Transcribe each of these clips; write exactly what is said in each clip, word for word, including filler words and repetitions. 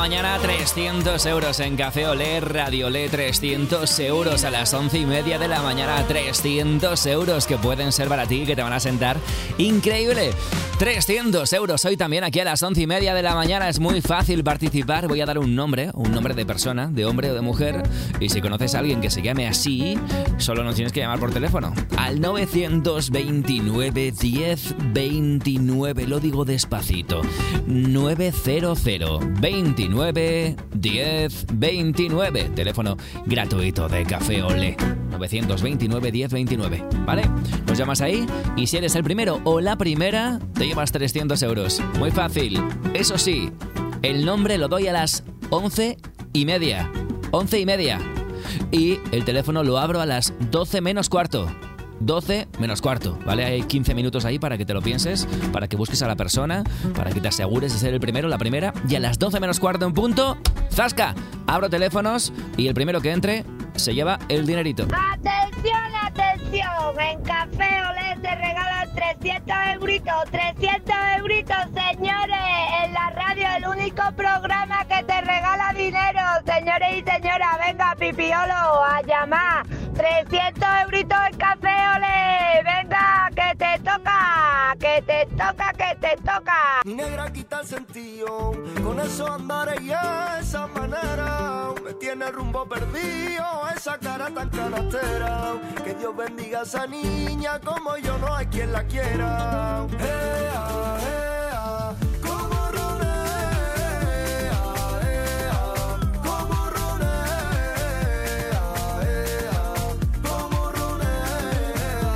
mañana, trescientos euros en Café Olé, Radio Olé, trescientos euros a las once y media de la mañana, trescientos euros que pueden ser para ti, que te van a sentar increíble. trescientos euros hoy también aquí a las once y media de la mañana. Es muy fácil participar. Voy a dar un nombre, un nombre de persona, de hombre o de mujer. Y si conoces a alguien que se llame así, solo nos tienes que llamar por teléfono al novecientos veintinueve diez veintinueve. Lo digo despacito. novecientos veintinueve diez veintinueve. Teléfono gratuito de Café Olé. novecientos veintinueve diez veintinueve. ¿Vale? Nos llamas ahí y si eres el primero o la primera, te llevas trescientos euros. Muy fácil. Eso sí, el nombre lo doy a las once y media. once y media. Y el teléfono lo abro a las doce menos cuarto. doce menos cuarto, ¿vale? Hay quince minutos ahí para que te lo pienses, para que busques a la persona, para que te asegures de ser el primero, la primera. Y a las doce menos cuarto en punto, ¡zasca! Abro teléfonos y el primero que entre se lleva el dinerito. ¡Atención, atención! En Café Olé se regalan trescientos euritos, trescientos euritos, señores. En la radio, el único programa que te regala dinero. Señores y señoras, venga, pipiolo, a llamar. trescientos euritos en Café Olé. Venga, que te toca, que te toca, que te toca. Mi negra quita el sentido, con eso andaré y esa manera. Me tiene rumbo perdido, esa cara tan canastera. Que Dios bendiga a esa niña, como yo no hay quien la quiera. Ea, ea, como ronea, ea, como ronea, ea, como ronea,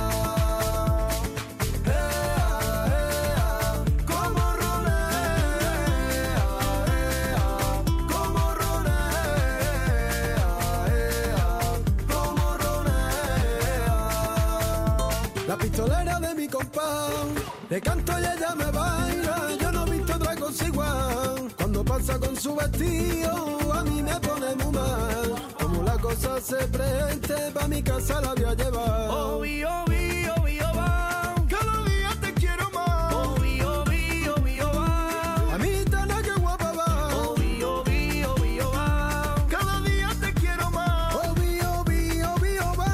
ea, ea, como ronea, ea, como ronea, ea, como ronea. La pistolera de mi compás, le canto y ella me baila, yo no he visto otra cosa igual. Cuando pasa con su vestido, a mí me pone muy mal. Como la cosa se preste, pa' mi casa la voy a llevar. Obi, obi, obi, oba. Cada día te quiero más. Obi, obi, obi, oba. A mí tana que guapa va. Obi, obi, obi, oba. Cada día te quiero más. Obi, obi, obi, oba.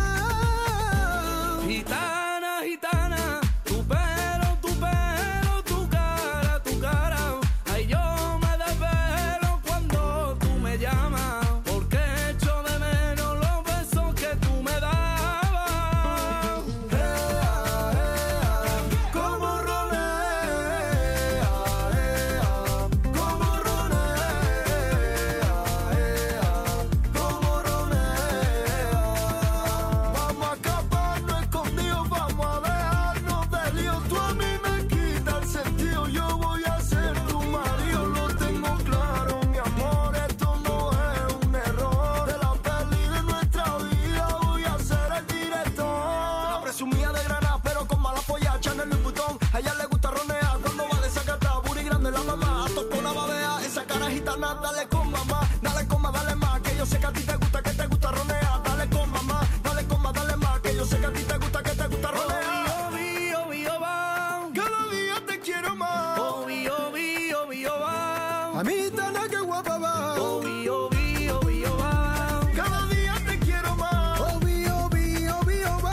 Gitana, gitana, tu pelo, tu pelo, tu cara, tu cara. Ay, yo me desvelo cuando tú me llamas, porque echo de menos los besos que tú me dabas. Ea, ea, como ronea, ea, como ronea, ea, como ronea. Vamos a escaparnos escondidos, vamos a dejarnos de lío. Tú a mí me quitas el sentido, yo voy a ser tu marido. Lo tengo claro, mi amor, esto no es un error. De la peli de nuestra vida voy a ser el director. La presumía de Granada, pero con mala polla, Chanel y Butón. A ella le gusta ronear cuando va desacatada, booty grande la mamá. A toco una babea, esa cara gitana, dale con mamá. Dale con más, dale más, que yo sé que a ti te gusta, que te gusta ronear. Dale con mamá, dale con más, dale más, que yo sé que a ti te gusta, que te gusta ronear. Obi, obi, oba. Cada día te quiero más. Obi, obi, obi, oba. A mí tana que guapa va. Obi, obi, obi, oba. Cada día te quiero más. Obi, obi, obi, oba.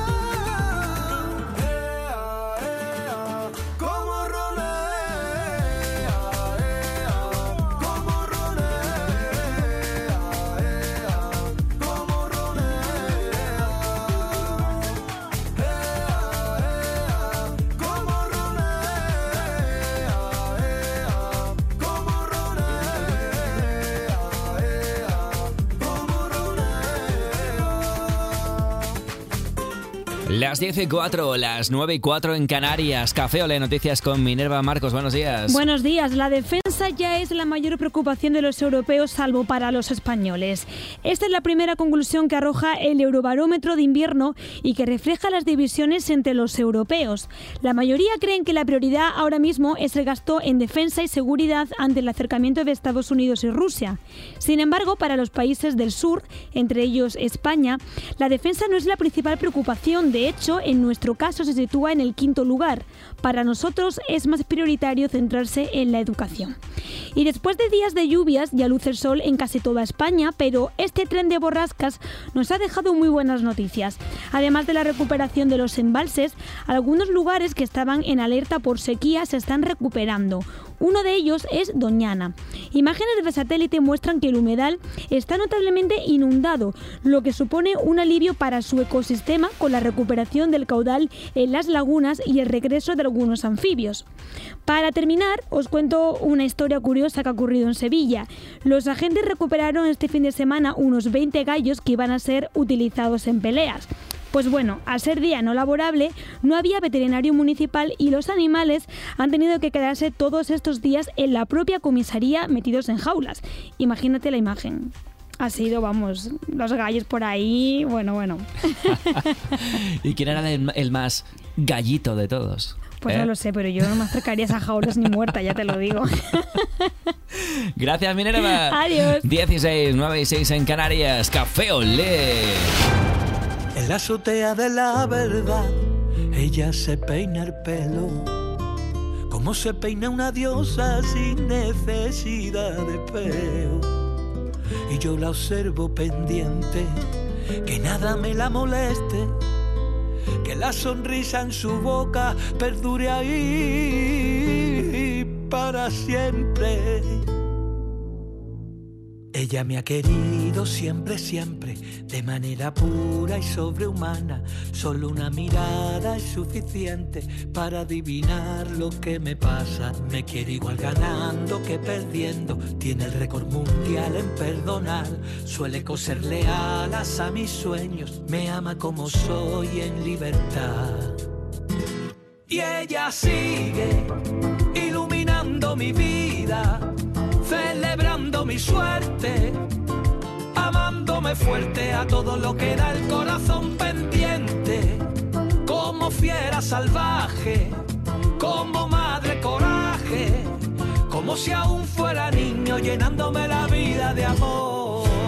Ea, ea, como ronea, ea, como ronea, ea, como ronea. Ea, ea, como ronea, ea, como ronea, ea, como ronea. Las diez y cuatro, las nueve y cuatro en Canarias. Café Olé, noticias con Minerva Marcos. Buenos días. Buenos días. La defensa ya es la mayor preocupación de los europeos, salvo para los españoles. Esta es la primera conclusión que arroja el Eurobarómetro de invierno y que refleja las divisiones entre los europeos. La mayoría creen que la prioridad ahora mismo es el gasto en defensa y seguridad ante el acercamiento de Estados Unidos y Rusia. Sin embargo, para los países del sur, entre ellos España, la defensa no es la principal preocupación. De De hecho, en nuestro caso se sitúa en el quinto lugar. Para nosotros es más prioritario centrarse en la educación. Y después de días de lluvias ya luce el sol en casi toda España, pero este tren de borrascas nos ha dejado muy buenas noticias. Además de la recuperación de los embalses, algunos lugares que estaban en alerta por sequía se están recuperando. Uno de ellos es Doñana. Imágenes de satélite muestran que el humedal está notablemente inundado, lo que supone un alivio para su ecosistema con la recuperación del caudal en las lagunas y el regreso de algunos anfibios. Para terminar, os cuento una historia curiosa que ha ocurrido en Sevilla. Los agentes recuperaron este fin de semana unos veinte gallos que iban a ser utilizados en peleas. Pues bueno, al ser día no laborable, no había veterinario municipal y los animales han tenido que quedarse todos estos días en la propia comisaría metidos en jaulas. Imagínate la imagen. Ha sido, vamos, los gallos por ahí, bueno, bueno. ¿Y quién era el, el más gallito de todos? Pues ¿Eh? no lo sé, pero yo no me acercaría a esas jaulas ni muerta, ya te lo digo. Gracias, Minerva. Adiós. dieciséis, nueve y seis en Canarias. Café Olé. En la azotea de la verdad, ella se peina el pelo, como se peina una diosa sin necesidad de espejo. Y yo la observo pendiente, que nada me la moleste, que la sonrisa en su boca perdure ahí para siempre. Ella me ha querido siempre, siempre, de manera pura y sobrehumana. Solo una mirada es suficiente para adivinar lo que me pasa. Me quiere igual ganando que perdiendo. Tiene el récord mundial en perdonar. Suele coserle alas a mis sueños. Me ama como soy en libertad. Y ella sigue iluminando mi vida, celebrando mi suerte, amándome fuerte a todo lo que da el corazón pendiente, como fiera salvaje, como madre coraje, como si aún fuera niño llenándome la vida de amor.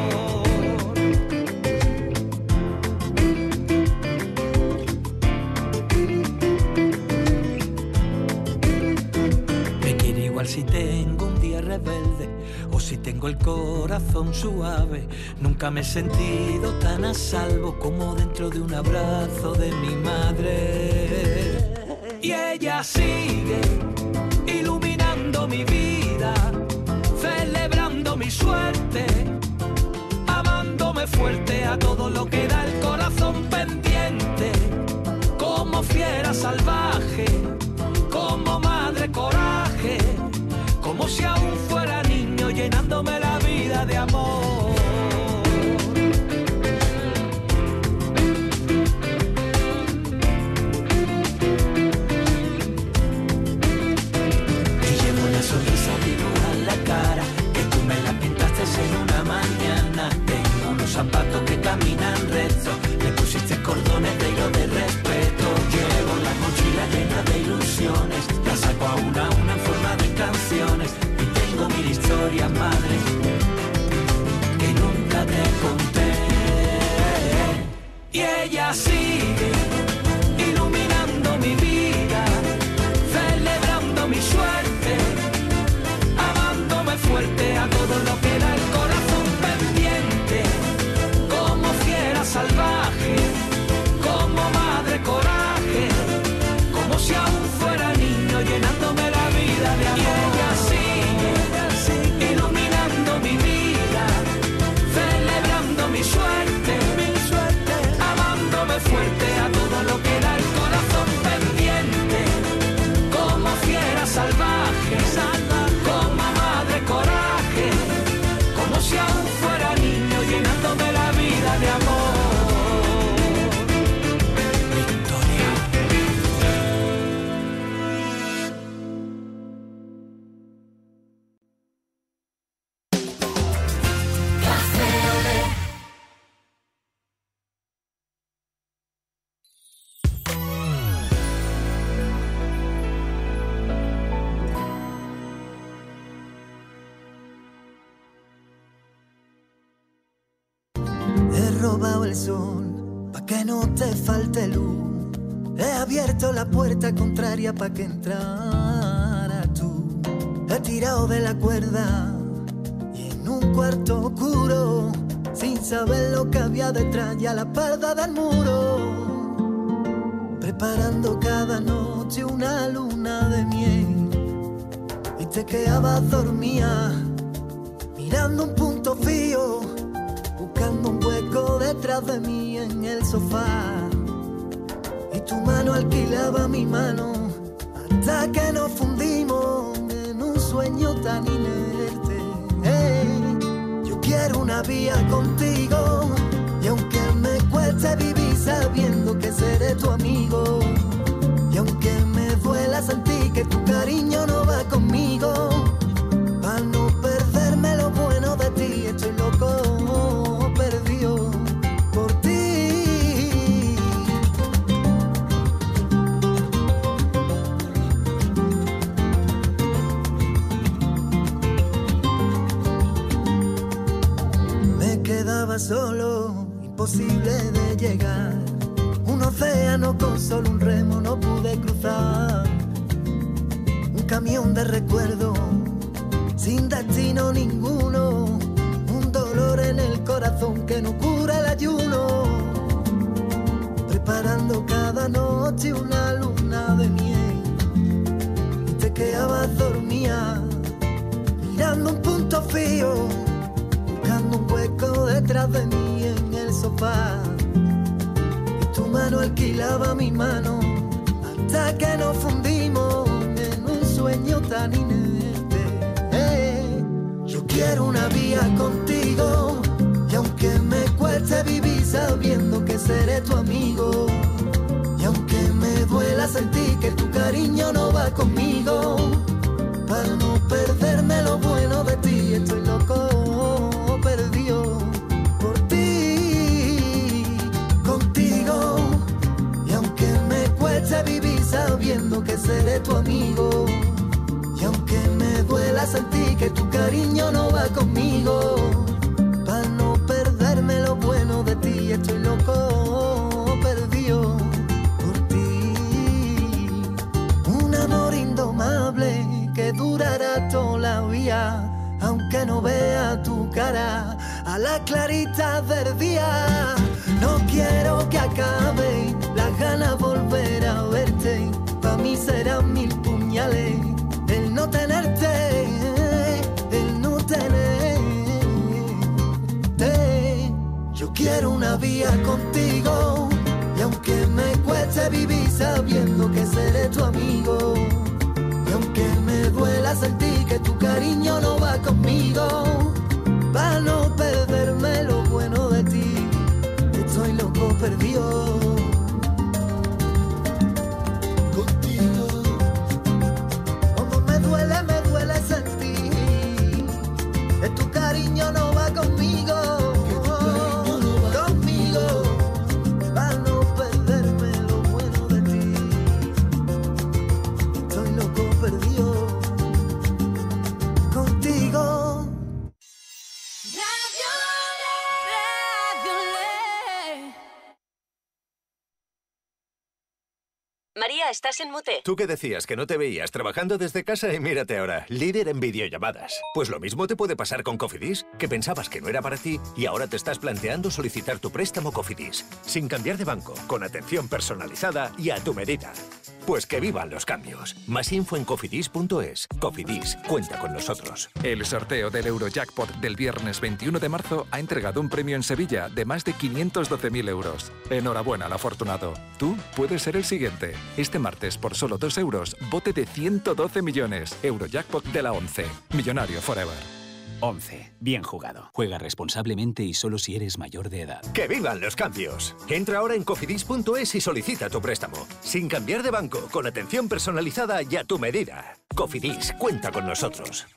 Me quiere igual si tengo un día rebelde o si tengo el corazón suave. Nunca me he sentido tan a salvo como dentro de un abrazo de mi madre. Y ella sigue iluminando mi vida, celebrando mi suerte, amándome fuerte a todo lo que da el corazón pendiente, como fiera salvaje, como madre coraje, como si aún fuera niño llenándome la vida de amor. Y llevo una sonrisa viva en la cara, que tú me la pintaste en una mañana. Tengo unos zapatos que caminan recto, le pusiste cordones de hilo de respeto. Llevo la mochila llena de ilusiones, la saco a una a una en forma de canciones. Y tengo mil historias, madre, que nunca te conté. Y ella sigue iluminando mi vida, celebrando mi suerte, amándome fuerte a todo lo que da el corazón pendiente, como fiera salvaje, como madre coraje, como si aún fuera niño llenándome la vida de amor. Y ella sigue iluminando mi vida, celebrando mi suerte, mi suerte, amándome fuerte a todo lo que da el corazón pendiente, como fiera salvaje, como madre coraje, como si aún fuera niño llenándome la vida de amor. Victoria. He robado el sol pa' pa' que no te falte luz. He abierto la puerta contraria pa' que entrara tú. He tirado de la cuerda y en un cuarto oscuro, sin saber lo que había detrás y a la espalda del muro, preparando cada noche una luna de miel. Y te quedabas dormida, mirando un punto fijo, buscando un hueco detrás de mí en el sofá. Y tu mano alquilaba mi mano, hasta que nos fundimos en un sueño tan inerte. Hey, yo quiero una vía contigo, y aunque me cueste vivir sabiendo que seré tu amigo, y aunque me duela sentir que tu cariño no va conmigo, para no perderme lo bueno de ti, estoy loco, perdido por ti. Me quedaba solo, imposible de llegar. Un océano con solo un remo no pude cruzar. Un camión de recuerdo sin destino ninguno. Un dolor en el corazón que no cura el ayuno. Preparando cada noche una luna de miel. Y te quedabas dormida, mirando un punto fijo, buscando un hueco detrás de mí en el sofá. Tu mano alquilaba mi mano, hasta que nos fundimos en un sueño tan inerte. Hey, yo quiero una vía contigo, y aunque me cueste vivir sabiendo que seré tu amigo, y aunque me duela sentir que tu cariño no va conmigo, para no perderme lo bueno de ti, estoy loco, perdido por ti, contigo. Y aunque me cueste vivir sabiendo que seré tu amigo, y aunque me duela sentir que tu cariño no va conmigo, para no perderme lo bueno de ti, estoy loco, perdido por ti. Un amor indomable que durará toda la vida, aunque no vea tu cara a la clarita del día. No quiero que acabe las ganas volver a verte. Pa' mí serán mil puñales el no tenerte, el no tenerte. Yo quiero una vía contigo, y aunque me cueste vivir sabiendo que seré tu amigo, y aunque me duela sentir que tu cariño no va conmigo, para no perderme lo bueno de ti, estoy loco perdido contigo. Como me duele, me duele sentir que tu cariño no va conmigo, no va conmigo, para no perderme lo bueno de ti, estoy loco perdido contigo. María, estás en mute. ¿Tú qué decías? Que no te veías trabajando desde casa y mírate ahora, líder en videollamadas. Pues lo mismo te puede pasar con Cofidis, que pensabas que no era para ti y ahora te estás planteando solicitar tu préstamo Cofidis, sin cambiar de banco, con atención personalizada y a tu medida. Pues que vivan los cambios. Más info en cofidis punto es. Cofidis, cuenta con nosotros. El sorteo del Eurojackpot del viernes veintiuno de marzo ha entregado un premio en Sevilla de más de quinientos doce mil euros. Enhorabuena al afortunado. Tú puedes ser el siguiente. Este martes, por solo dos euros, bote de ciento doce millones. Eurojackpot de la once. Millonario forever. once. Bien jugado. Juega responsablemente y solo si eres mayor de edad. ¡Que vivan los cambios! Entra ahora en cofidis punto es y solicita tu préstamo. Sin cambiar de banco, con atención personalizada y a tu medida. Cofidis, cuenta con nosotros.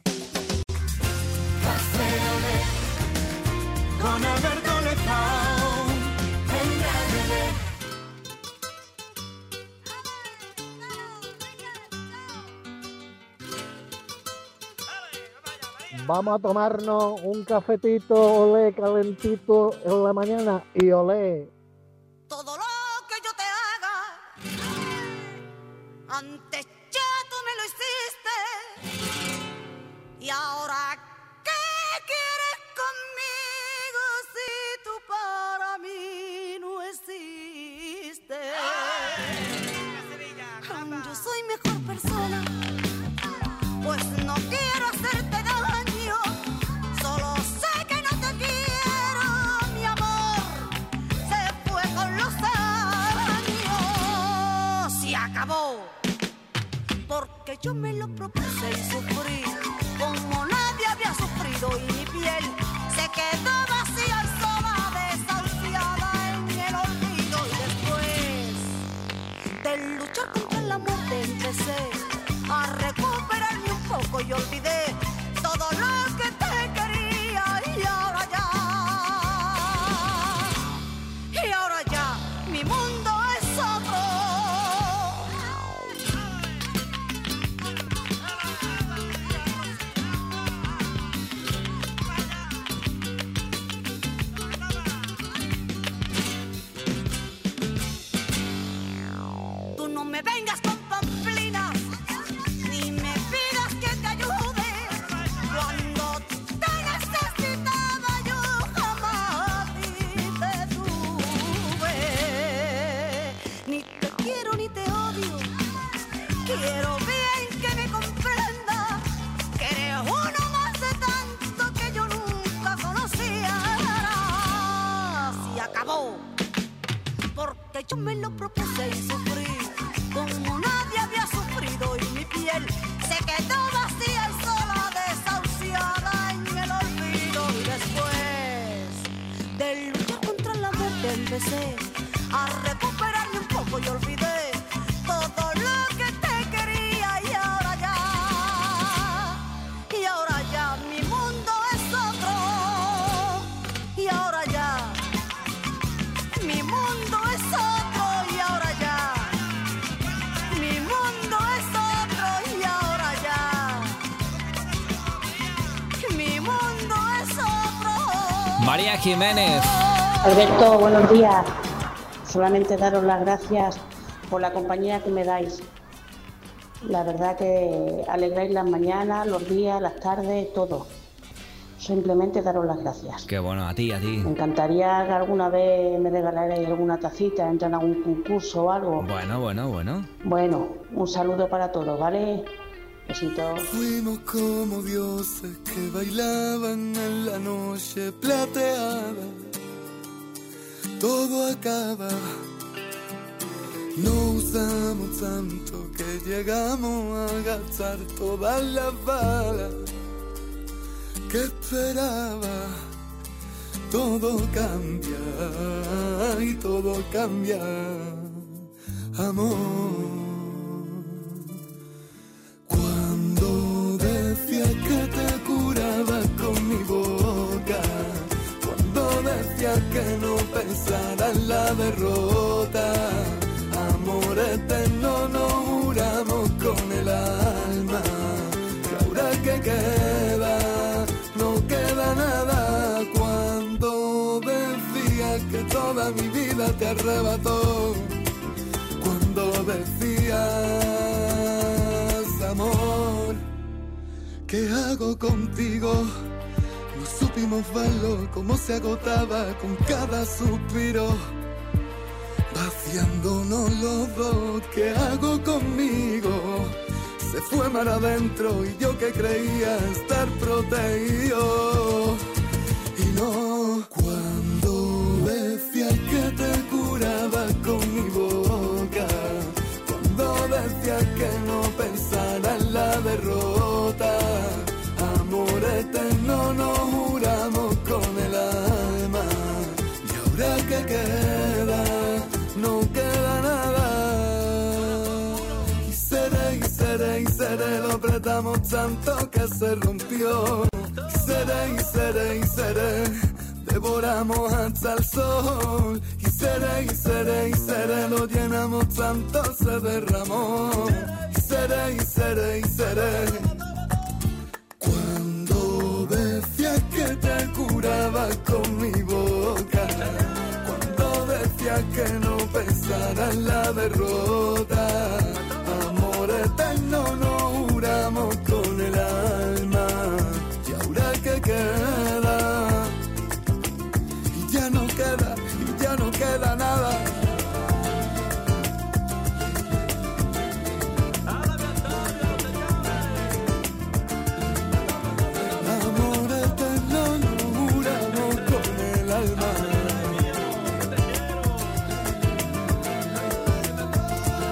Con Alberto Lezao, en Radio L. Vamos a tomarnos un cafetito, olé, calentito en la mañana y olé. Todo y olvidé todo lo que te quería y ahora ya, y ahora ya mi mundo es otro. Tú no me vengas con pamplinas, ni me pidas que te ayude. Cuando te necesitaba yo jamás a ti te tuve. Ni te quiero ni te odio, quiero bien que me comprenda que eres uno más de tanto que yo nunca conocía. Se acabó, porque yo me lo propuse y sufrí como nadie había sufrido, y mi piel se quedó vacía y sola, desahuciada en el olvido. Y después de luchar contra la muerte empecé a recuperarme un poco y olvidé todo lo que te quería y ahora ya, y ahora ya mi mundo es otro, y ahora ya mi mundo es otro, y ahora ya mi mundo es otro, y ahora ya mi mundo es otro. María Jiménez. Alberto, buenos días. Solamente daros las gracias por la compañía que me dais. La verdad que alegráis las mañanas, los días, las tardes, todo. Simplemente daros las gracias. Qué bueno, a ti, a ti. Me encantaría que alguna vez me regalarais alguna tacita, entrar en algún concurso o algo. Bueno, bueno, bueno. Bueno, un saludo para todos, ¿vale? Besitos. Fuimos como dioses que bailaban en la noche plateada. Todo acaba. No usamos tanto que llegamos a gastar todas las balas que esperaba. Todo cambia y todo cambia, amor. Cuando decía que te curaba con mi boca, cuando decía que no pensara en la derrota, amor eterno nos juramos con el alma. Y ahora que queda, no queda nada. Cuando decía que toda mi vida te arrebató, cuando decías, amor, ¿qué hago contigo? No supimos verlo, cómo se agotaba con cada suspiro, vaciándonos los dos. ¿Qué hago conmigo? Se fue mar adentro y yo que creía estar protegido. Y no, cuando decía que te curaba con mi boca, cuando decía que no pensara en la derrota, amor eterno nos juramos con el alma. Y ahora que queda, no queda nada. Y seré, y seré, y seré, lo apretamos tanto que se rompió. Y seré, y seré, y seré, devoramos hasta el sol. Y seré, y seré, y seré, lo llenamos tanto se derramó. Y seré, y seré, y seré. Cuando decía que te curaba con mi boca, cuando decía que no pensara en la derrota, amor eterno nos juramos con el alma. Y ahora que queda, y ya no queda, y ya no queda nada. Amor eterno nos juramos con el alma.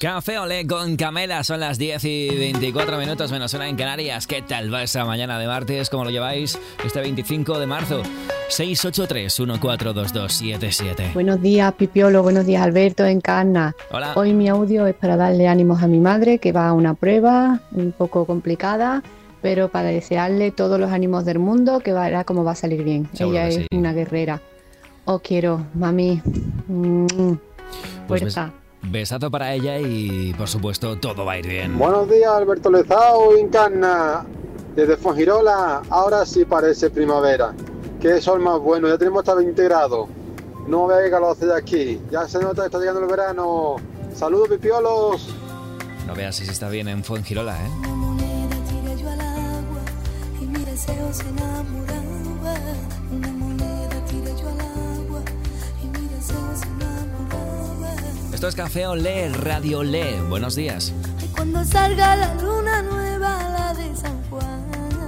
Café Olé con Camela, son las diez y veinticuatro minutos menos una en Canarias. ¿Qué tal va esa mañana de martes? ¿Cómo lo lleváis? Este veinticinco de marzo. seis ocho tres, uno cuatro dos dos siete siete. Buenos días, Pipiolo. Buenos días, Alberto, Encarna. Hola. Hoy mi audio es para darle ánimos a mi madre, que va a una prueba un poco complicada, pero para desearle todos los ánimos del mundo, que verá cómo va a salir bien. Seguro Ella que es sí. una guerrera. Os quiero, mami. Mm, Pues fuerza. bes- besazo para ella y, por supuesto, todo va a ir bien. Buenos días, Alberto Lezao, Encarna, desde Fongirola. Ahora sí parece primavera. Qué sol más bueno, ya tenemos hasta veinte grados. No vea que calor hace de aquí. Ya se nota que está llegando el verano. Saludos, pipiolos. No veas si está bien en Fuengirola, ¿eh? Tiré yo al agua y mi deseo se enamoraba. Una moneda tiré yo al agua y mi deseo se enamoraba. Esto es Café Olé, Radio Olé. Buenos días. Y cuando salga la luna nueva, la de San Juan,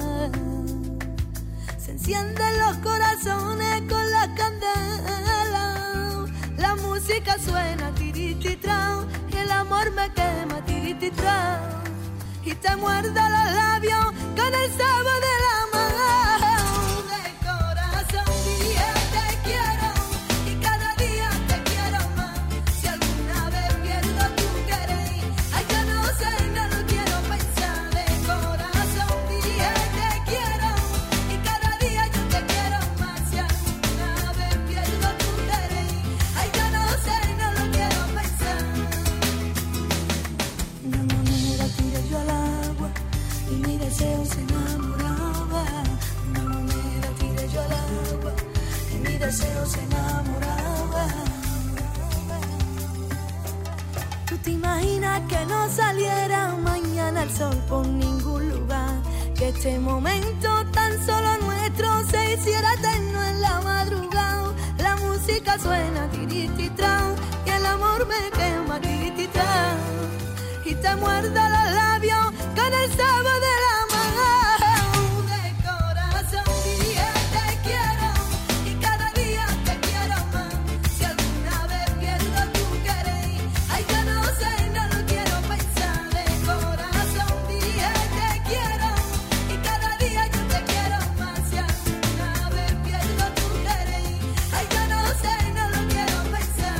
se encienden los corazones con la candela. La música suena tirititra y el amor me quema tirititra. Y te muerde los labios con el sabor de la mano. De corazón dije te quiero y cada día te quiero más. Si alguna vez pierdo tu querer, ay yo no sé, no lo quiero pensar. De corazón dije te quiero y cada día yo te quiero más. Si alguna vez pierdo tu querer, ay yo no sé, no lo quiero pensar. Una moneda tiré yo al agua y mi deseo se enamoraba. Una moneda tiré yo al agua y mi deseo se enamoraba. ¿Tú te imaginas que no saliera mañana el sol por ningún lugar? Que este momento tan solo nuestro se hiciera eterno en la madrugada. La música suena tirititra y el amor me quema tirititra. Y te muerde los labios con el sabor de la mano. De corazón dije te quiero y cada día te quiero más. Si alguna vez pierdo tu querer, ay yo no sé, no lo quiero pensar. De corazón dije te quiero y cada día yo te quiero más. Si alguna vez pierdo tu querer, ay yo no sé, no lo quiero pensar.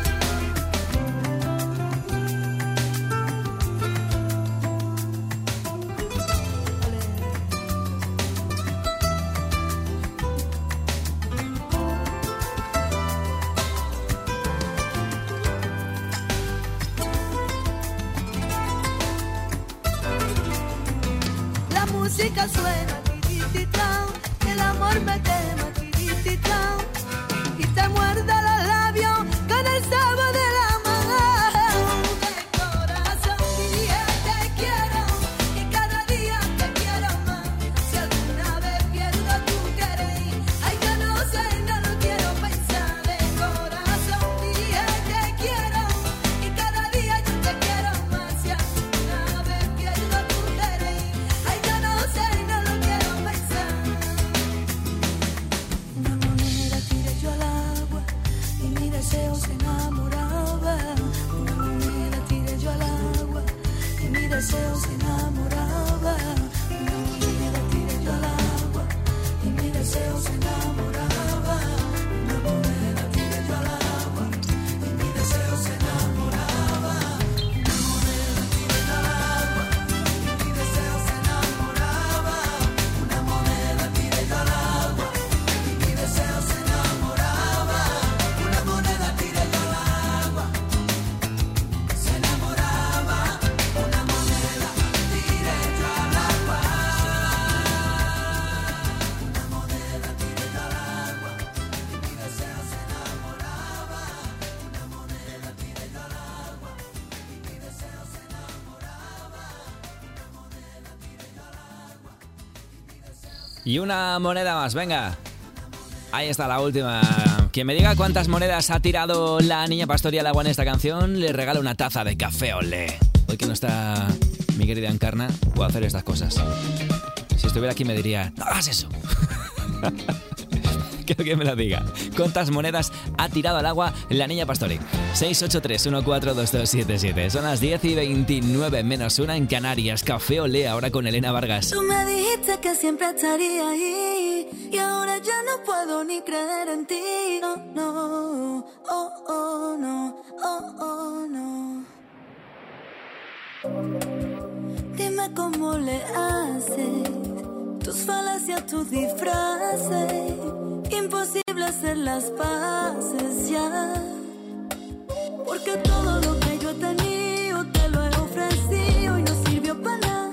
La música suena tirititra, el amor me quema tirititra, y te muerde los labios con el sabor de la mano. De corazón dije te quiero y cada día te quiero más. Si alguna vez pierdo tu querer, ay yo no sé, no lo quiero pensar. De corazón dije te quiero y cada día yo te quiero más. Si alguna vez pierdo tu querer, ay yo no sé, no lo quiero pensar. Una moneda tiré yo al agua y mi deseo se enamoraba. Una moneda tiré yo al agua y mi deseo se enamoraba. Una moneda tiré yo al agua y mi deseo se enamoraba. Una moneda tiré yo al agua y mi deseo se enamoraba. Una moneda tiré yo al agua y mi deseo se enamoraba. Una moneda tiré yo al agua y mi deseo se enamoraba. Una moneda tiré yo al agua, se enamoraba. Una moneda tiré yo al agua. Una moneda tiré yo al agua y mi deseo se enamoraba. Una moneda tiré yo al agua y mi deseo se enamoraba. Una moneda tiré yo al agua y mi deseo. Y una moneda más, venga. Ahí está la última. Quien me diga cuántas monedas ha tirado la niña Pastoria al agua en esta canción, le regalo una taza de Café Olé. Hoy que no está mi querida Encarna, puedo hacer estas cosas. Si estuviera aquí me diría, no hagas eso. Que alguien me lo diga. ¿Cuántas monedas ha tirado al agua la niña Pastori? seis ocho tres uno cuatro dos dos siete siete. Son las diez y veintinueve menos una en Canarias. Café Olé ahora con Elena Vargas. Tú me dijiste que siempre estaría ahí y ahora ya no puedo ni creer en ti. No, no, oh, oh, no, oh, oh, no. Dime cómo le haces, tus falacias, tus disfraces. Imposible hacer las paces ya, porque todo lo que yo he tenido te lo he ofrecido y no sirvió para nada.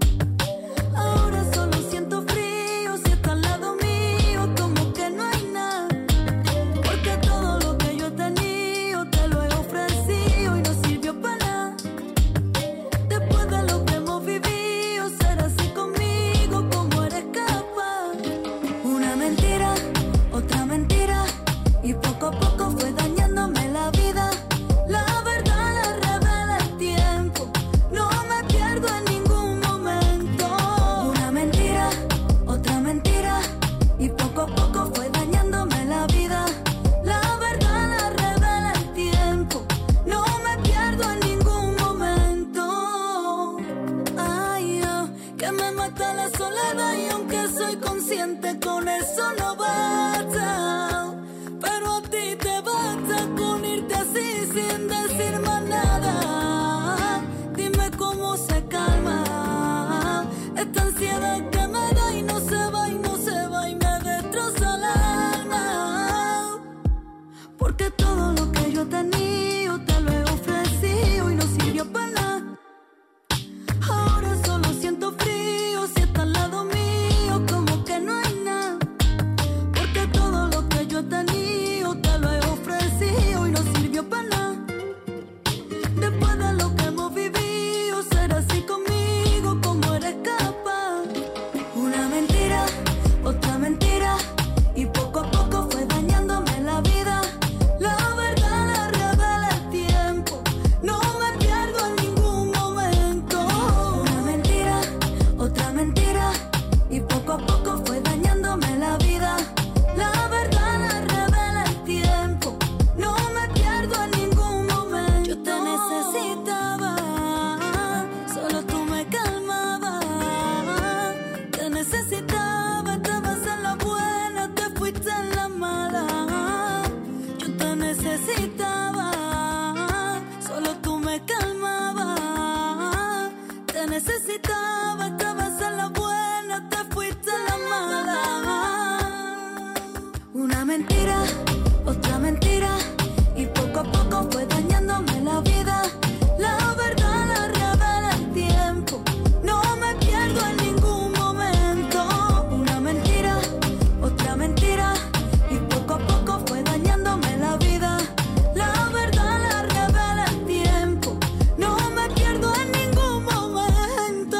Ahora solo siento frío si está al lado mío, como que no hay nada. Porque todo lo que yo he tenido te lo he ofrecido y no sirvió para nada. Después de lo que hemos vivido, ser así conmigo como eres capaz. Una mentira, otra mentira, y poco a poco fue dañándome la vida. La verdad la revela el tiempo, no me pierdo en ningún momento. Una mentira, otra mentira, y poco a poco fue dañándome la vida. La verdad la revela el tiempo, no me pierdo en ningún momento. Ay, oh, que me mata la soledad y aunque soy consciente con eso no basta. Pero a ti te basta con irte así sin decir más nada. Dime cómo se calma esta ansiedad que me da y no se va y no se va y me destroza el alma. Porque todo lo que yo he tenido te lo he ofrecido y no sirvió para nada. Ahora solo siento frío si está al lado mío, como que no hay nada. Porque todo lo que yo he tenido te lo he ofrecido y no sirvió para nada. Después de lo que hemos vivido, ser así conmigo como eres capaz. Una mentira, otra mentira, y poco a poco fue dañándome la vida. La verdad la revela el tiempo, no me pierdo en ningún momento. Una mentira, otra mentira, y poco a poco fue dañándome la vida. La verdad la revela el tiempo, no me pierdo en ningún momento. Yo te necesitaba, solo tú me calmabas. Te necesitaba, estabas en la buena, te fuiste en la mala. Yo te necesitaba, solo tú me calmabas. Te necesitaba, estabas en la buena, te fuiste en la mala. Una mentira, otra mentira, y poco a poco fue dañándome la vida. La verdad la revela el tiempo, no me pierdo en ningún momento. Una mentira, otra mentira, y poco a poco fue dañándome la vida. La verdad la revela el tiempo, no me pierdo en ningún momento.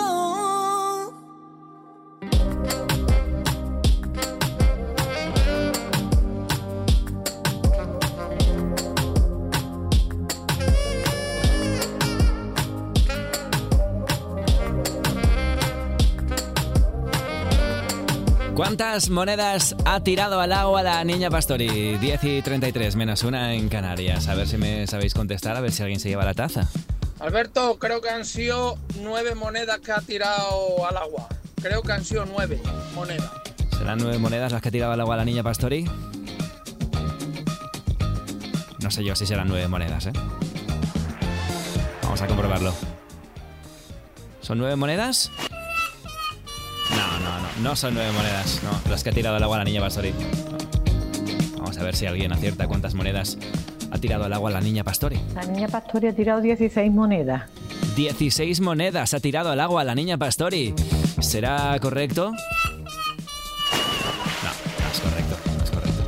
¿Cuántas monedas ha tirado al agua la niña Pastori? diez y treinta y tres menos una en Canarias. A ver si me sabéis contestar, a ver si alguien se lleva la taza. Alberto, creo que han sido nueve monedas que ha tirado al agua. Creo que han sido nueve monedas. ¿Serán nueve monedas las que ha tirado al agua la niña Pastori? No sé yo si serán nueve monedas, ¿eh? Vamos a comprobarlo. ¿Son nueve monedas? No, no, no. No son nueve monedas. No, las que ha tirado al agua la niña Pastori. No. Vamos a ver si alguien acierta cuántas monedas ha tirado al agua la niña Pastori. La niña Pastori ha tirado dieciséis monedas. dieciséis monedas ha tirado al agua la niña Pastori. ¿Será correcto? No, no es correcto. No es correcto.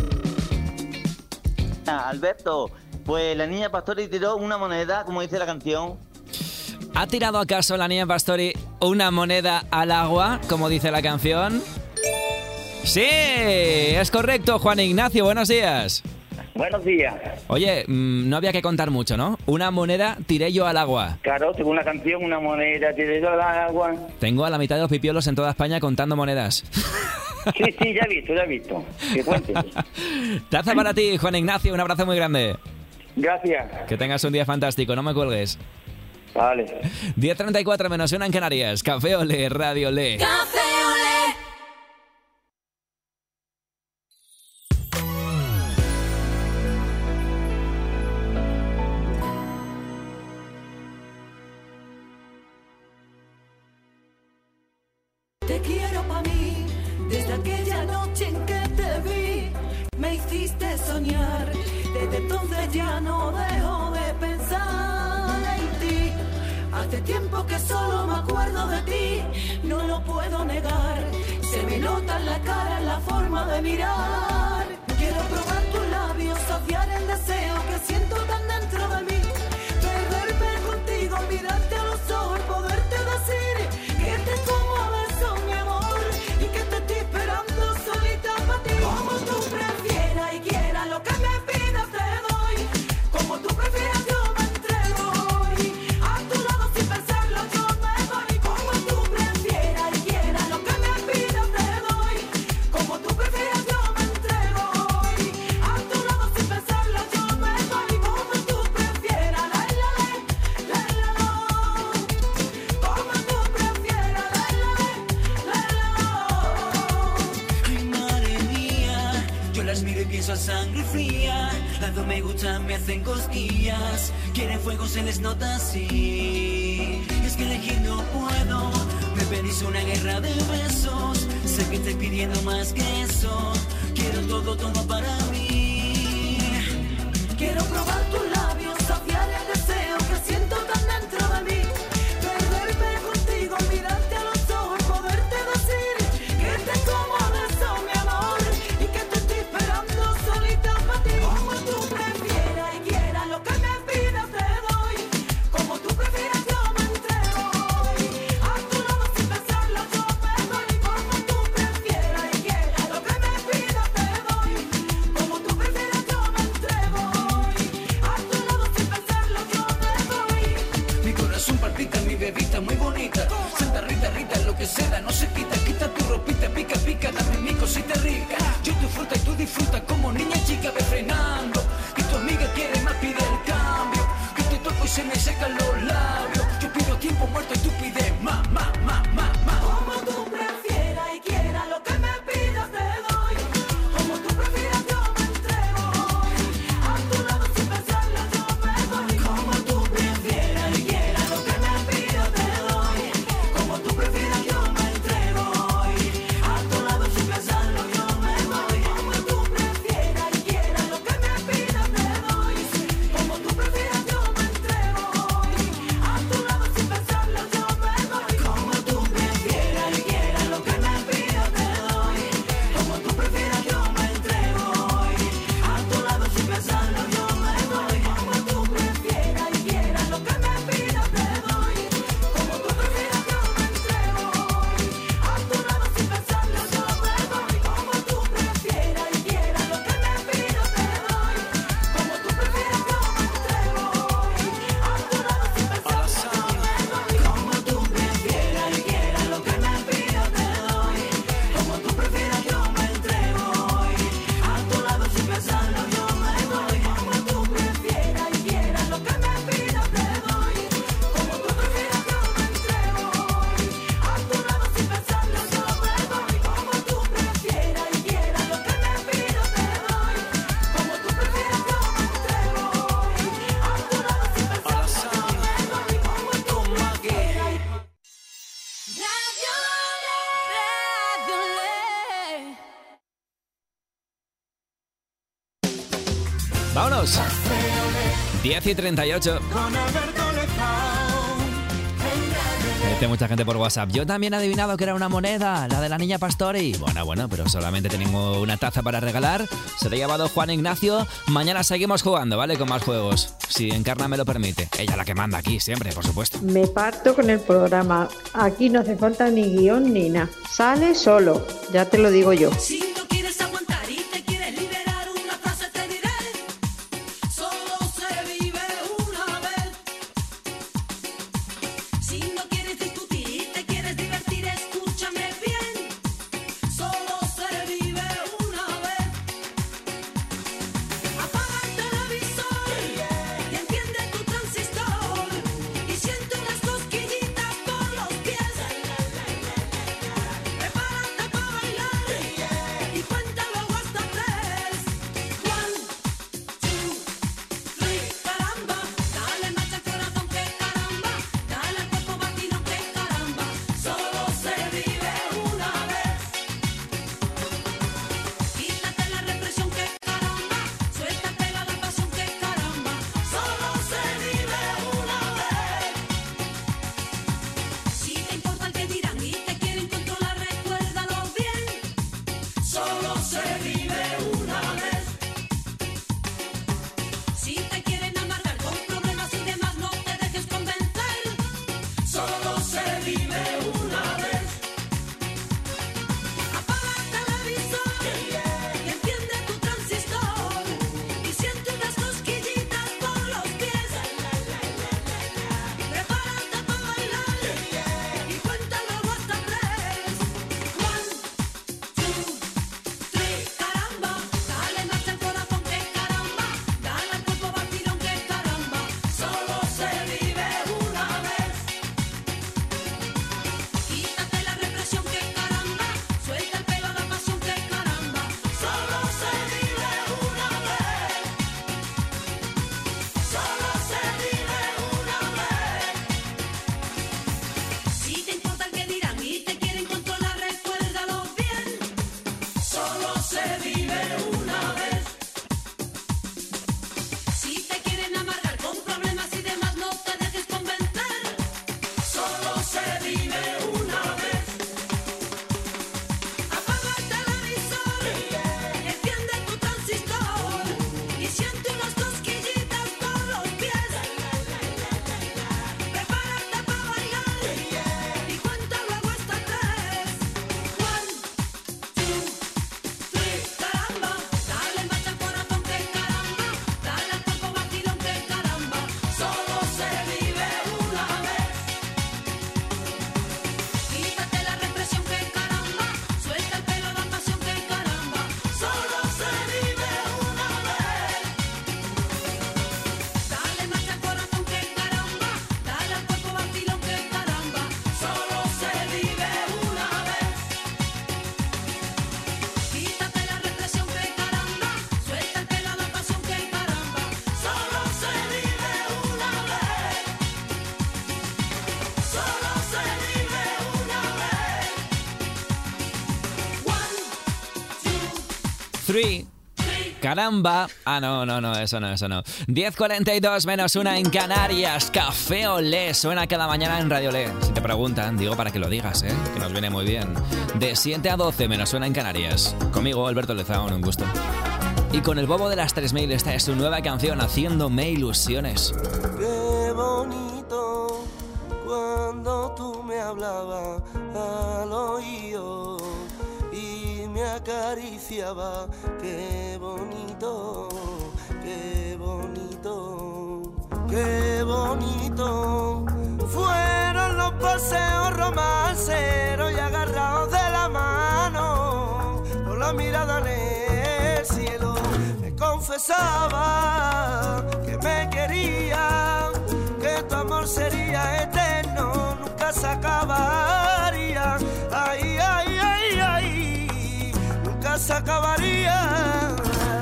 Ah, Alberto, pues la niña Pastori tiró una moneda, como dice la canción. ¿Ha tirado acaso la niña Pastori una moneda al agua, como dice la canción? ¡Sí! Es correcto, Juan Ignacio. Buenos días. Buenos días. Oye, mmm, no había que contar mucho, ¿no? Una moneda tiré yo al agua. Claro, según la canción, una moneda tiré yo al agua. Tengo a la mitad de los pipiolos en toda España contando monedas. Sí, sí, ya he visto, ya he visto. Que cuente. Taza para ti, Juan Ignacio, un abrazo muy grande. Gracias. Que tengas un día fantástico, no me cuelgues. Vale. diez treinta y cuatro menos una en Canarias. Café Olé, Radio Olé. Café Olé. Te quiero pa' mí, desde aquella noche en que te vi, me hiciste soñar, desde entonces ya no dejo de pensar en ti. Hace tiempo que solo me acuerdo de ti, no lo puedo negar, se me nota en la cara, en la forma de mirar. Quiero probar tus labios, saciar el deseo que siento tan dentro de mí, perderme contigo, mirarte a los ojos, poderte decir que te como a besos, mi amor, y que te estoy esperando solita para ti. Como tú prefieras y quieras, lo que me pidas te doy. Como tú prefieras yo me entrego hoy. A tu lado sin pensarlo yo me voy. Como tú prefieras y quieras, lo que me pidas te doy. Como tú prefieras yo me entrego hoy. A tu lado sin pensarlo yo me voy. Como tú prefieras, la la la, la la la. Como tú prefieras, la la la, la la la. Ay, madre mía, yo las miro y pienso a sangre fría. Las dos me gustan, me hacen cosquillas. Quieren fuego, se les nota así. Es que elegir no puedo. Me pedís una guerra de besos. Sé que estoy pidiendo más que eso. Quiero todo, todo para mí. Quiero probar tus labios, saciar el deseo que siento tan dentro de mí, perderme contigo, mirarte a los ojos, poderte decir que te como a besos, mi amor, y que te estoy esperando solita para ti. Como tú prefieras y quieras, lo que me pidas te doy. Como tú prefieras yo me entrego hoy. A tu lado sin pensarlo yo me voy. Como tú prefieras y quieras, lo que me pidas te doy. Como tú prefieras yo me entrego hoy. A tu lado sin pensarlo yo me voy. Mi corazón palpita, mi bebita muy bonita. Santa Rita, Rita, lo que sea, no se quita. Quita tu ropita, pica, pica, dame mi cosita rica. Yo tu fruta y tú disfrutas como niña chica, ve frenando. Y tu amiga quiere más, pide el cambio. Que te toco y se me secan los labios. Yo pido tiempo muerto y tú pides más, más, más, más, más. Como tú prefieras y quieras, lo que me pidas te doy. Como tú prefieras yo me entrego hoy. A tu lado sin pensarlo yo me voy. Como tú prefieras y quieras, lo que me pidas te doy. Como tú prefieras yo me entrego hoy. A tu lado sin pensarlo yo me voy. Como tú prefieras y quieras, lo que me pidas te doy. Como tú prefieras yo me entrego hoy. A tu lado sin pensarlo yo me voy. Como tú prefieras y quieras, lo que me pidas te doy. Como tú prefieras yo me entrego hoy. A tu lado sin pensarlo yo me voy. Como tú prefieras y quieras, lo que me pidas te doy. Como tú prefieras yo me entrego hoy. A tu lado sin pensarlo yo me voy. Como tú prefieras y quieras, lo que me pidas te doy. Como tú prefieras yo me entrego hoy. A tu lado sin pensarlo yo me voy. Como tú prefieras y quieras, lo que me pidas te doy. Como tú prefieras yo me entrego hoy. A tu lado sin pensarlo yo me voy. Como tú prefieras y quieras, lo que me pidas te doy. Como tú prefieras yo me entrego hoy. A tu lado sin pensarlo yo me voy. Como tú prefieras y quieras, lo que me pidas te doy. Como tú prefieras yo me entrego hoy. A tu lado sin pensarlo yo me voy. Como tú prefieras. Radio Vámonos. diez y treinta y ocho. Me dice mucha gente por WhatsApp. Yo también he adivinado que era una moneda, la de la niña Pastori. Bueno, bueno, pero solamente tenemos una taza para regalar. Se la ha llevado Juan Ignacio. Mañana seguimos jugando, ¿vale? Con más juegos. Si Encarna me lo permite. Ella la que manda aquí, siempre, por supuesto. Me parto con el programa. Aquí no hace falta ni guión ni nada. Sale solo, ya te lo digo yo. Si no quieres aguantar y te quieres liberar, una frase te diré: solo se vive una vez. Si no quieres discutir y te quieres divertir, escúchame bien. Solo se tres. Caramba. Ah, no, no, no, eso no, eso no. diez cuarenta y dos menos una en Canarias. Café Olé suena cada mañana en Radio Olé. Si te preguntan, digo para que lo digas, ¿eh? Que nos viene muy bien. De siete a doce menos una en Canarias. Conmigo, Alberto Lezaun, un gusto. Y con el bobo de las tres mil, esta es su nueva canción, Haciéndome Ilusiones. Qué bonito cuando tú me hablabas al oído y me acariciaba. Qué bonito, qué bonito, qué bonito. Fueron los paseos romanceros y agarrados de la mano, con la mirada en el cielo. Me confesaba que me quería, que tu amor sería eterno, nunca se acabaría. Ay, ay, ay, ay, nunca se acabaría.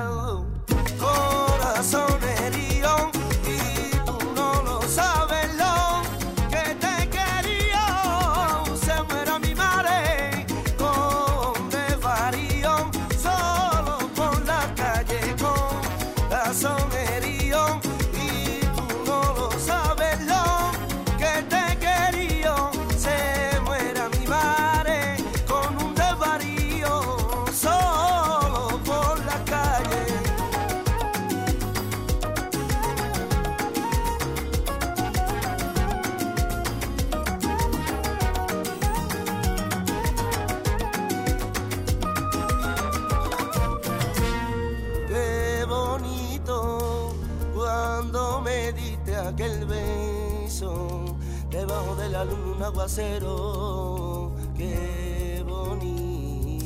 Corazón herido, y tú no lo sabes lo que te quería. Se muera mi madre con desvarío, solo por la calle con corazón herido, y tú no lo sabes lo que te quería. Se muera mi madre con un desvarío, solo por la calle. Qué bonito cuando me diste aquel beso debajo de la luna, un aguacero. Qué bonito.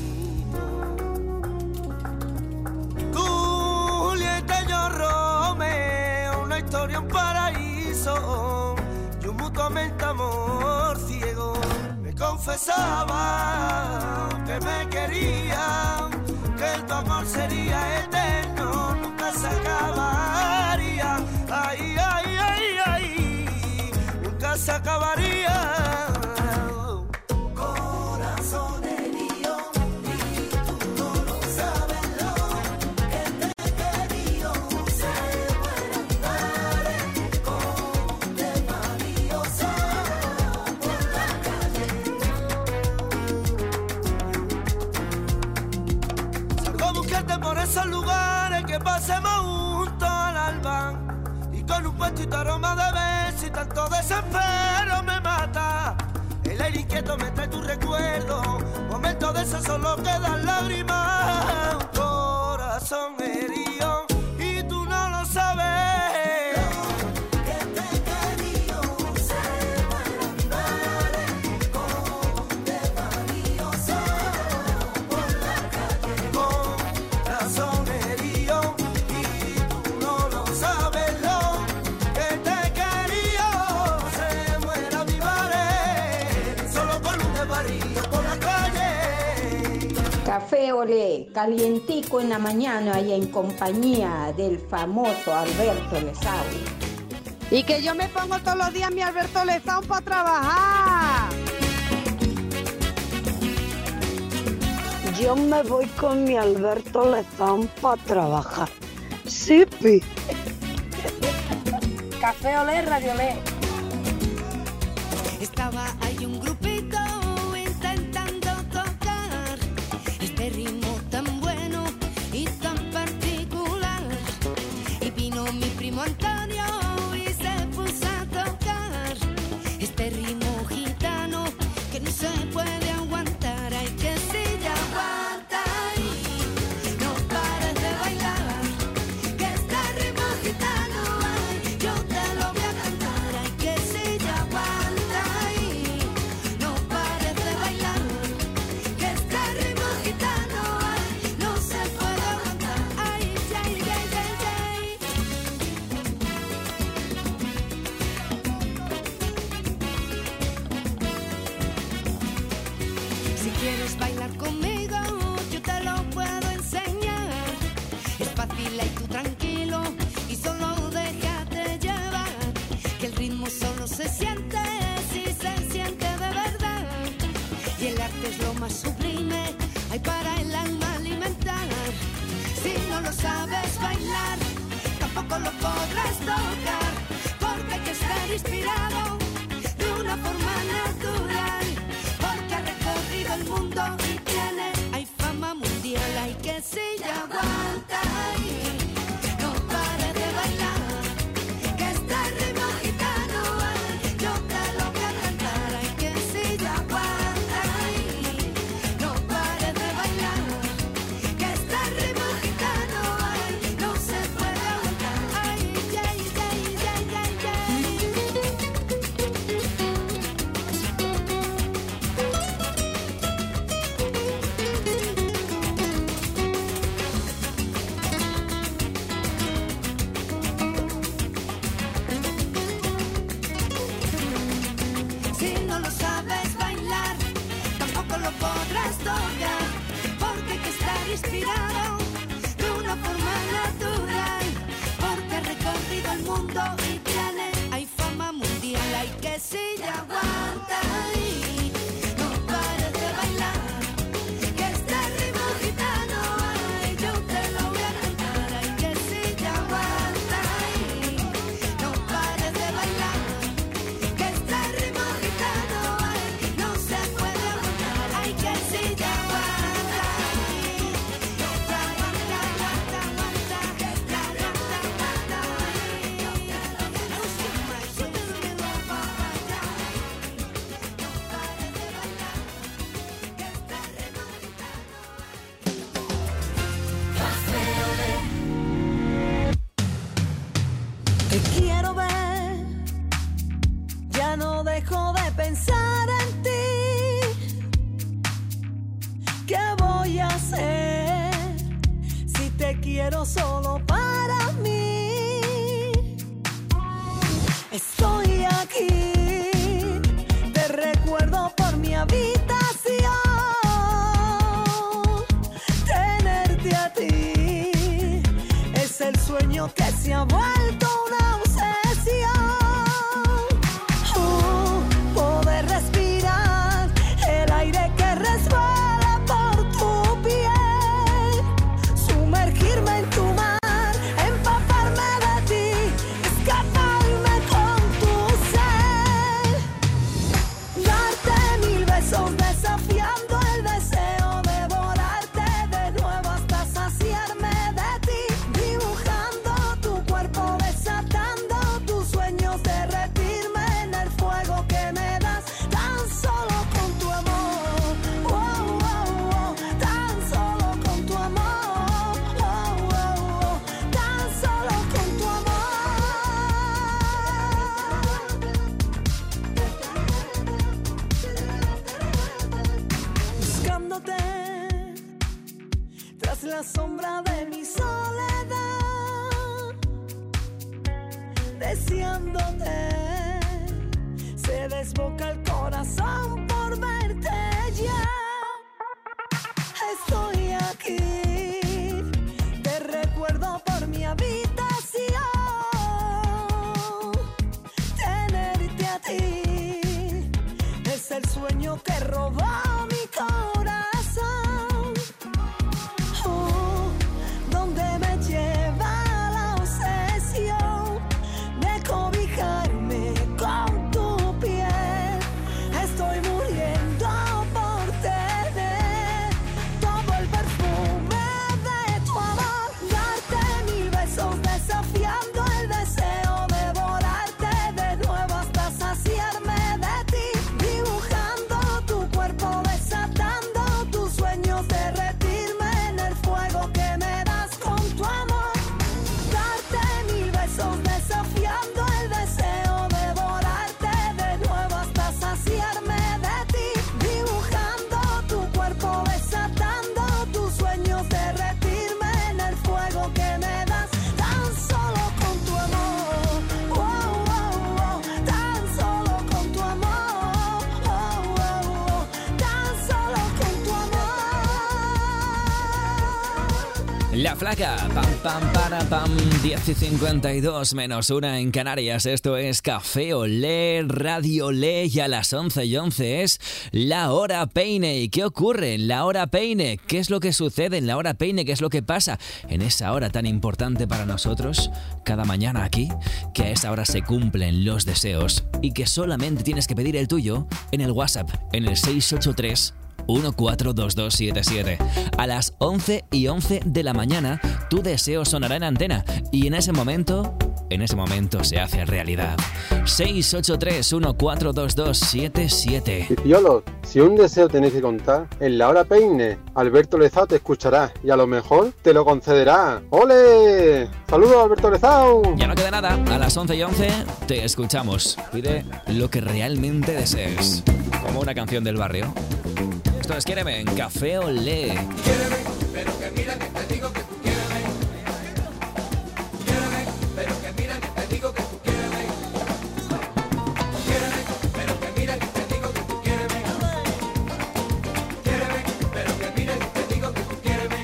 Julieta y yo Romeo, una historia, un paraíso y un mutuamente amor ciego. Me confesaba que me quería, que tu amor sería eterno, nunca se acabaría. Ay, ay, ay, ay, nunca se acabaría. Corazón herido, y tú no lo sabes lo que te quería. Se muera mi madre con desvarío, solo por la calle. Salgo a buscarte por esos lugares que pasemos juntos al alba, y con un puestito aroma de beso y tanto desespero me mata. El aire inquieto me trae tu recuerdo, momentos de esos solo quedan lágrimas. Corazón herido, y tú no lo sabes. Que te quería, se muera mi madre con desvarío, solo por la calle. Corazón herido, y tú no lo sabes lo que te quería. Se muera mi madre solo por un desvarío por la calle. Café Olé, calientico en la mañana y en compañía del famoso Alberto Lezaun. Y que yo me pongo todos los días mi Alberto Lezaun para trabajar. Yo me voy con mi Alberto Lezaun para trabajar. Sí, pi. Café Olé, Radio Olé. Estaba ahí un grupito intentando tocar este ritmo tan bueno y tan particular. Y vino mi primo Antonio y se puso a tocar este ritmo gitano que no se puede aguantar. Hay que si ya aguanta y no pares de bailar, que este ritmo gitano, ay, yo te lo voy a cantar. Hay que si ya aguanta y sabes bailar, tampoco lo podrás tocar, porque hay que estar inspirado de una forma natural, porque ha recorrido el mundo y tiene, hay fama mundial, hay que si ya aguanta ahí, no pares de bailar, que este ritmo gitano, ay, yo te lo voy a cantar, hay que si ya aguanta ahí, no pares de bailar, que este ritmo gitano, ay, no se puede aguantar, ay, yay, yay, yay, yay, Si no lo sabes bailar, tampoco lo podrás tocar, porque hay que estar inspirado de una forma natural, porque ha recorrido el mundo y tiene, hay fama mundial, hay que si ya aguanta ahí, no pares de bailar, que este ritmo gitano, ay, yo te lo voy a cantar, hay que si ya aguanta ahí, no pares de bailar, que este ritmo gitano, ay, no se puede aguantar, hay que si ya aguanta ahí, no aguanta, aguanta, aguanta, que ya aguanta, aguanta ahí, no se me sube mi ropa allá, no pares de bailar, que este ritmo Te quiero ver, ya no dejo de pensar en ti. ¿Qué voy a hacer si te quiero solo para mí? Estoy aquí, te recuerdo por mi habitación. Tenerte a ti es el sueño que se ha vuelto una obsesión. Oh, poder respirar el aire que resbala por tu piel, sumergirme en tu mar, empaparme de ti, escaparme con tu ser, darte mil besos desafiando el deseo, devorarte de nuevo hasta saciarme de ti, dibujando tu cuerpo, desatando tus sueños, derretirme en el fuego que me das, tan solo con tu amor, oh, oh, oh, tan solo con tu amor, oh, oh, oh, tan solo con tu amor. Buscándote tras la sombra de mi soledad, deseándote, se desboca el corazón por verte ya. Estoy aquí, te recuerdo por mi habitación. Tenerte a ti es el sueño que robó mi corazón. Oh, donde me lleva la obsesión de cobijarme La Flaca, pam, pam, para, pam, diez y cincuenta y dos menos una en Canarias. Esto es Café Olé, Radio Olé, y a las once y once es La Hora Peine. ¿Y qué ocurre en La Hora Peine? ¿Qué es lo que sucede en La Hora Peine? ¿Qué es lo que pasa en esa hora tan importante para nosotros? Cada mañana aquí, que a esa hora se cumplen los deseos y que solamente tienes que pedir el tuyo en el WhatsApp, en el seis ocho tres, uno cuatro dos dos siete siete. A las once y once de la mañana tu deseo sonará en antena y en ese momento, en ese momento se hace realidad. seis ocho tres, uno cuatro dos dos siete siete. Pipiolos, si un deseo tenéis que contar, en La Hora Peine, Alberto Lezao te escuchará y a lo mejor te lo concederá. ¡Ole! ¡Saludos, Alberto Lezao! Ya no queda nada, a las once y once te escuchamos. Pide lo que realmente desees, como una canción del barrio. Esto es Quiéreme en Café Olé. Quiéreme, pero que mira que te digo que tú quiéreme. Quiéreme, pero que mira que te digo que tú quiéreme. Quiéreme, pero que mira que te digo que tú quiéreme. Quiéreme, pero que mira que te digo que tú quiéreme.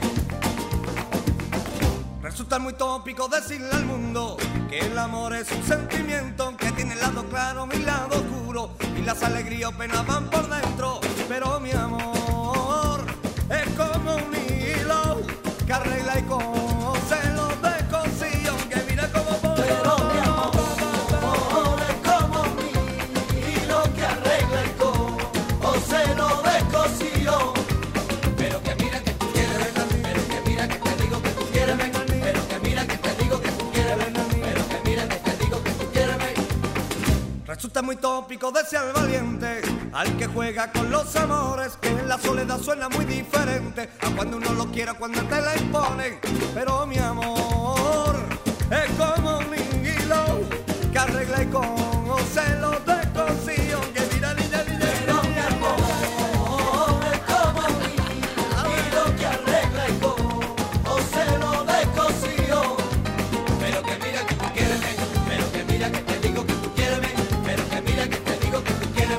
Resulta muy tópico decirle al mundo que el amor es un sentimiento que tiene el lado claro y el lado oscuro, y las alegrías o penas van por dentro. Pero mi amor es como un hilo que arregla y cose los descosidos, que mira como por. Pero mi amor es como un hilo que arregla y cose los descosidos. Pero que mira que tú quieres, pero que mira que te digo que tú quieres, pero que mira que te digo que tú quieres, pero que mira que te digo que tú quieres. Resulta muy tópico desear valiente al que juega con los amores, que en la soledad suena muy diferente a cuando uno lo quiere, cuando te la imponen. Pero mi amor es como un hilo que arregla y conoce los descosidos, que mira, niña, niña. Pero mi amor es como un hilo que arregla y conoce los descosidos. Pero que mira que tú quieres, pero que mira que te digo que tú quieres, pero que mira que te digo que tú quieres.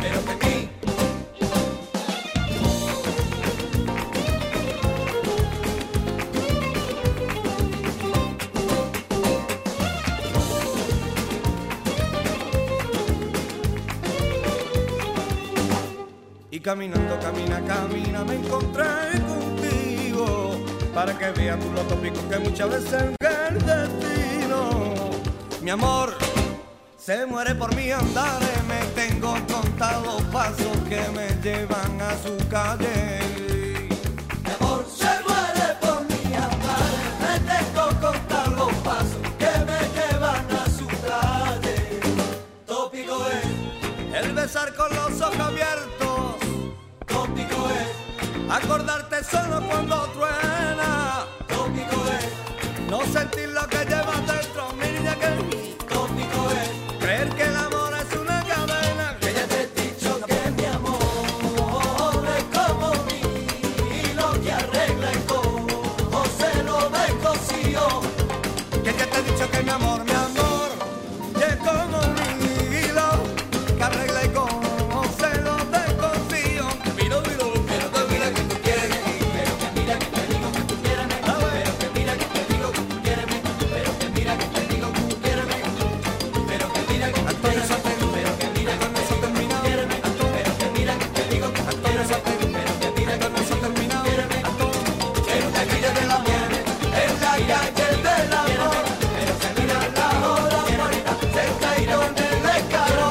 Y caminando, camina, camina, me encontré contigo, para que veas tú lo tópico que muchas veces es el destino. Mi amor se muere por mí andar, me tengo contados pasos que me llevan a su calle. Mi amor se muere por mí andar, me tengo contados pasos que me llevan a su calle. Tópico es el besar con los ojos abiertos. Tópico es acordarte solo cuando truena. Tópico es no sentir lo que llevas dentro, mi niña, que tópico es creer que el amor es una cadena. Que ya te he dicho que mi amor es como mi hilo que arregla y cose lo descosido. Que ya te he dicho que mi amor, mi amor es como un hilo que arregla y cose lo descosido. Miro, miro, pero que mira que tú quieres, pero que mira que te digo que tú quieres, pero que mira que te digo que tú quieres, pero que mira que te digo que tú quieres, pero que mira que tú quieres, pero que mira que te digo que tú quieres, pero que mira que te digo que tú quieres, pero que mira que te digo que tú quieres, pero que mira del amor, es la calle del amor, pero que mira la hora muerta, se cae con el escalón.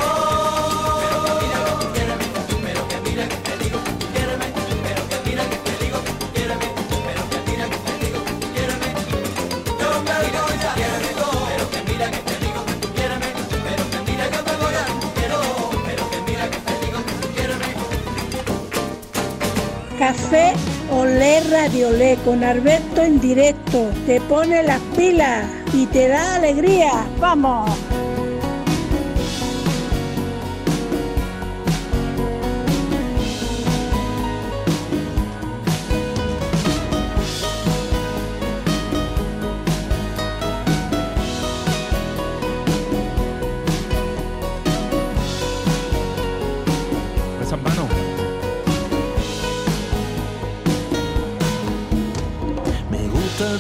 Pero que mira que te digo que tú quieres, pero que mira que te digo que tú quieres, pero que mira que te digo que tú quieres, yo me voy a pero que mira que te digo que tú quieres, pero que mira que me voy a quiero, pero que mira que te digo que tú quieres. Café Olé Radio Olé con Alberto en directo. Te pone las pilas y te da alegría. ¡Vamos!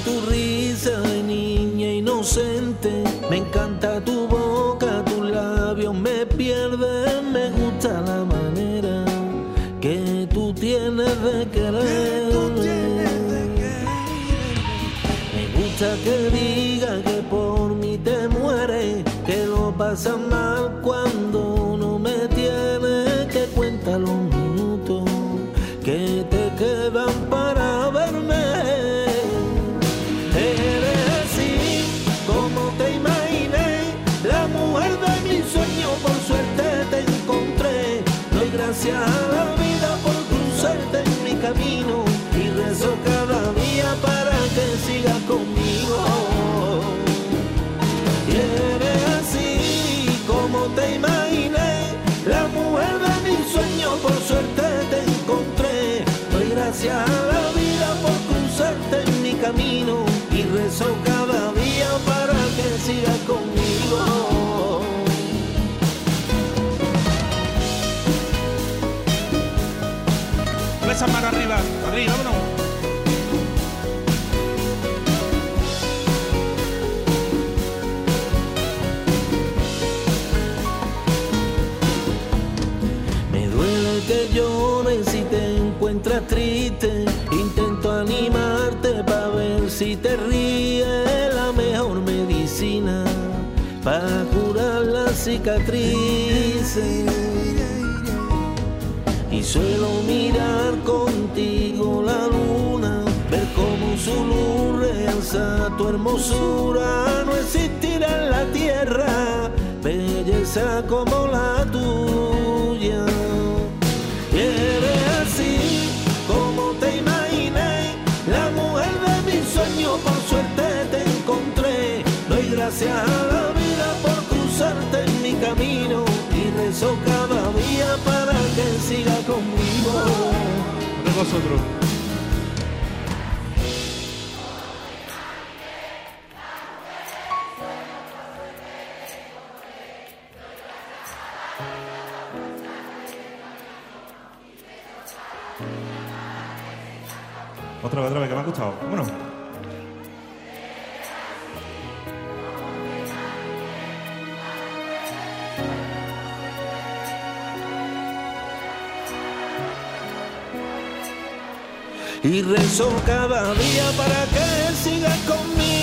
tu risa de niña inocente. Me encanta tu boca, tus labios me pierden. Me gusta la manera que tú tienes de quererme. Me gusta que diga que por mí te mueres, que lo pasas mal cuando no me tienes, que cuenta los minutos que te quedan para verme. Eres así como te imaginé, la mujer de mis sueños, por suerte te encontré. Doy gracias a la vida por cruzarte en mi camino y rezo cada día para que sigas conmigo. Y eres así como te imaginé, la mujer de mis sueños, por suerte te encontré. Doy gracias a la vida por cruzarte en mi camino y rezo cada día para que sigas conmigo. Esa mano arriba, arriba, vámonos. Me duele que llores si te encuentras triste. Intento animarte para ver si te ríes. La mejor medicina para curar las cicatrices. Y suelo mirar contigo la luna, ver cómo su luz realza tu hermosura. No existirá en la tierra belleza como la tuya. Y eres así como te imaginé, la mujer de mis sueños, por suerte te encontré. Doy gracias a la vida por cruzarte en mi camino y rezo cada día para que siga conmigo. De vosotros. Otra vez, otra vez, que me ha gustado. Vámonos. Y rezo cada día para que sigas conmigo.